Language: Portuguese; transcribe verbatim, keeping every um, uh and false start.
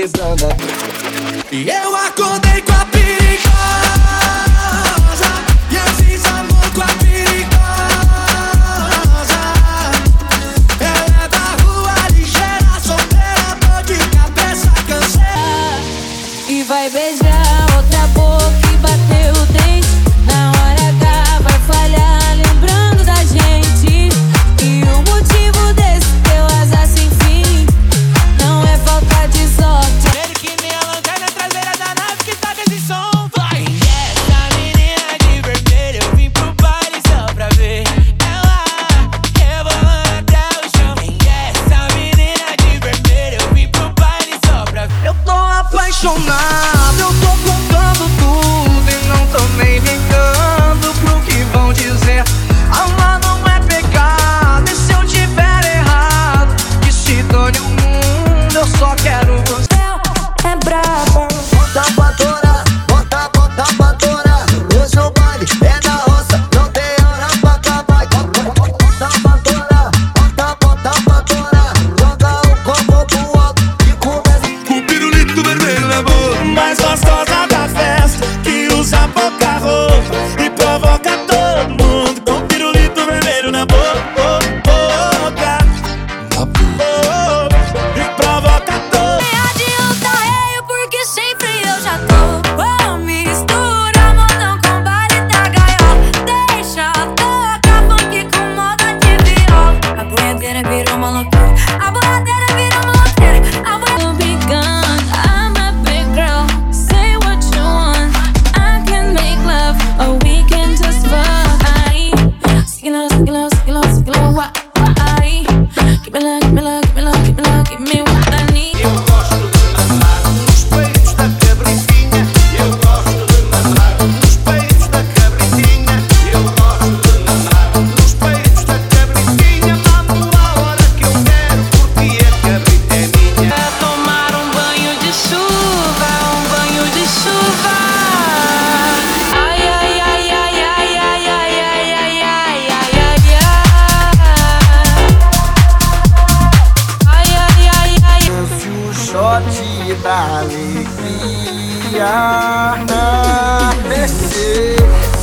quebrando a... E eu acordei com a perigosa, e eu fiz amor com a perigosa. Ela é da rua ligeira, solteira, dor de cabeça, cansei. E vai beijar outra boca e bater o dente. Na hora H vai falhar, lembrando da gente. E o motivo desse teu azar sem fim não é falta de sorte. Ele que nem a lanterna traseira da nave que tá desse som. Vai! Essa menina de vermelho, eu vim pro baile só pra ver ela rebolando até o chão. Essa menina de vermelho, eu vim pro baile só pra ver. Eu tô apaixonado, eu tô contando tudo e não tô nem ligando pro que vão dizer. Amar não é pecado, e se eu tiver errado, que se dane o mundo, eu só quero você. É braba. Bota pra torar, bota, bota pra torar. Hoje o baile é na roça, não tem hora pra acabar. Bota pra torar, bota, bota pra torar. Joga o copo pro alto e começa. O pirulito vermelho na boca, mais gostosa da festa, que usa pouca roupa e provoca todo mundo. Com o pirulito vermelho na boca, oh, boca, oh, e provoca todo. Nem adianta reio, porque sempre eu já tô. Vou misturar modão com baile da gaiola. Deixa tocar funk com moda de viola. A boiadeira virou uma loucura, a boiadeira virou uma loucura. A boiadeira big gun, I'm a big girl. Say what you want, I can make love, or we can just fuck. Ai, sigilo, sigilo, sigilo, sigilo, what, what, ai. Give me love, give me love, give me love, give me love, give me what I need. Eu gosto de mamar nos peitos da cabritinha. Eu gosto de mamar nos peitos da cabritinha. Eu gosto de mamar nos peitos da cabritinha. Mamo a hora que eu quero, porque a cabrita é minha. É tomar um banho de chuva, um banho de chuva. Ai, ai, ai, ai, ai, ai, ai, ai, ai, ai, ai, ai, ai. Ai, ai, ai, ai. Lance o shot da alegria. Descer.